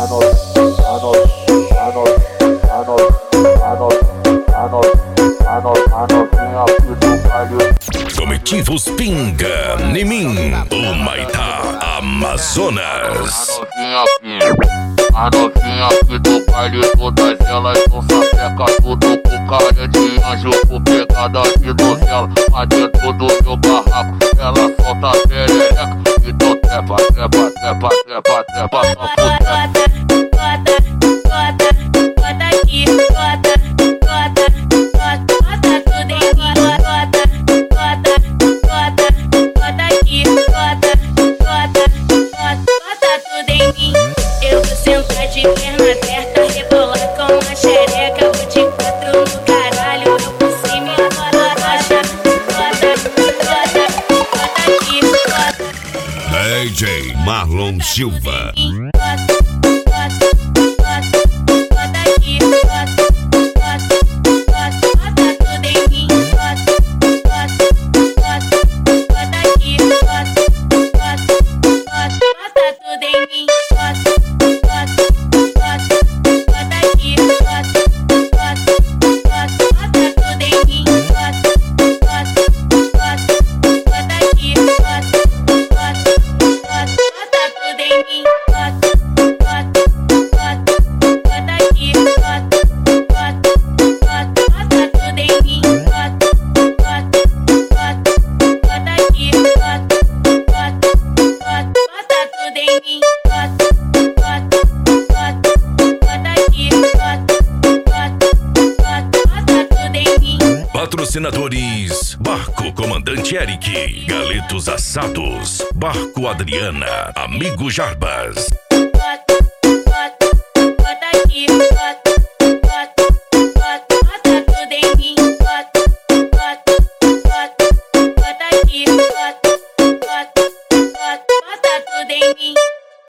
Comitivos Pinga, Nimim, Humaitá, Amazonas. A novinha aqui do baile, todas elas são sapeca, tudo com cara de anjo, com pegada de donzela. Mas dentro do meu barraco, ela solta perereca. Então trepa, trepa, trepa, trepa, trepa, só por trepa. Bota aqui, bota tudo em mim. Bota aqui, bota tudo em mim. Eu vou sentar de perna aberta, rebolar com a xereca. Vou de quatro no caralho, eu por cima e agora rocha. Bota aqui, bota. DJ Marlon Silva. Patrocinadores: Barco Comandante Eric, Galetos Assados, Barco Adriana, Amigo Jarbas.